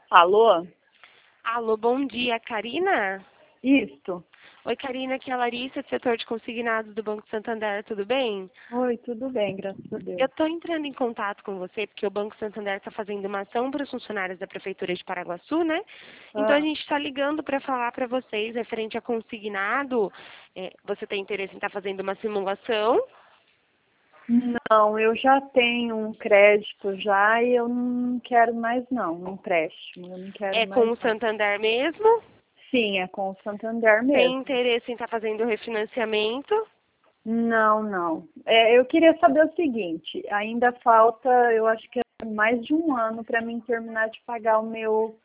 Alô? Alô, bom dia, Karina? Isto. Oi, Karina, aqui é a Larissa, do setor de consignados do Banco Santander, tudo bem? Oi, tudo bem, graças a Eu Deus. estou entrando em contato com você porque o Banco Santander está fazendo uma ação para os funcionários da Prefeitura de Paraguaçu, né? Então a Ah, gente está ligando para falar para vocês referente a consignado. Você tem interesse em estar fazendo uma simulação? não, eu já tenho um crédito já e eu não quero mais não, um empréstimo, eu não quero É com mais o não. Santander mesmo? Sim, é com o Santander Tem mesmo. interesse em estar fazendo refinanciamento? Não, não. Eu queria saber o seguinte, ainda falta, eu acho que é mais de um ano para mim terminar de pagar o meu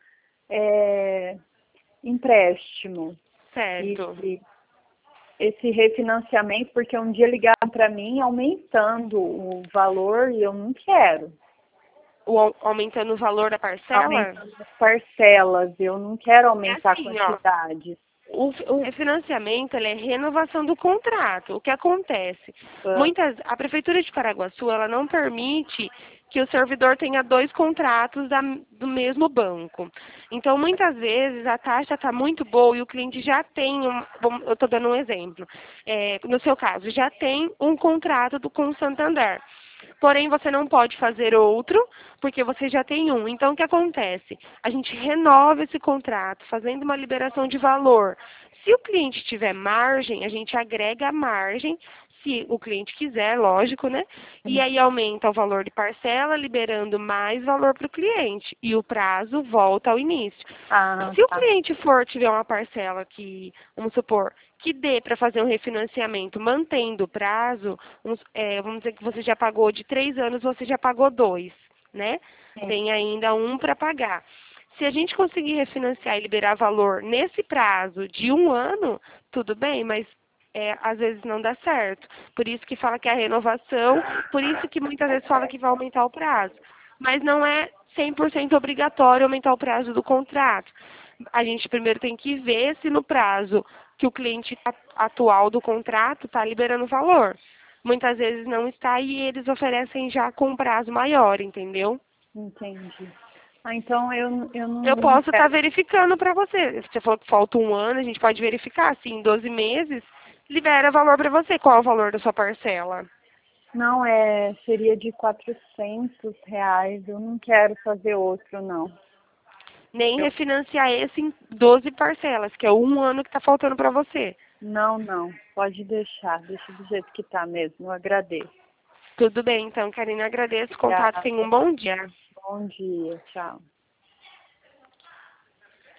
é, empréstimo. Certo. E esse refinanciamento, porque um dia ligaram para mim aumentando o valor e eu não quero. Aumentando o valor da parcela? Aumentando as parcelas, eu não quero É aumentar a assim, ó. quantidade. O refinanciamento ele é renovação do contrato. O que acontece? Ah, A Prefeitura de Paraguaçu ela não permite que o servidor tenha dois contratos do mesmo banco. Então, muitas vezes, a taxa está muito boa e o cliente já tem, eu estou dando um exemplo, no seu caso, já tem um contrato com o Santander. Porém, você não pode fazer outro, porque você já tem um. Então, o que acontece? A gente renova esse contrato, fazendo uma liberação de valor. Se o cliente tiver margem, a gente agrega a margem, se o cliente quiser, lógico, né? E aí aumenta o valor de parcela, liberando mais valor para o cliente. E o prazo volta ao início. Se o tá. cliente tiver uma parcela que, vamos supor, que dê para fazer um refinanciamento mantendo o prazo, vamos dizer que você já pagou de 3 anos, você já pagou 2, né? Sim. Tem ainda um para pagar. Se a gente conseguir refinanciar e liberar valor nesse prazo de um ano, tudo bem, mas às vezes não dá certo. Por isso que fala que é a renovação, por isso que muitas vezes fala que vai aumentar o prazo. Mas não é 100% obrigatório aumentar o prazo do contrato. A gente primeiro tem que ver se no prazo que o cliente atual do contrato está liberando valor. Muitas vezes não está e eles oferecem já com prazo maior, entendeu? Entendi. Ah, então eu Eu não posso estar quero. verificando para você. Você falou que falta um ano, a gente pode verificar. Se em 12 meses, libera valor para você. Qual é o valor da sua parcela? Não, seria de R$ 400. Eu não quero fazer outro, não. Nem Eu, refinanciar esse em 12 parcelas, que é um ano que está faltando para você. não, não. Pode deixar. Deixa do jeito que tá mesmo. Eu agradeço. Tudo bem, então, Karina, agradeço o contato. Tenha um Obrigada. bom dia. Bom dia. Tchau.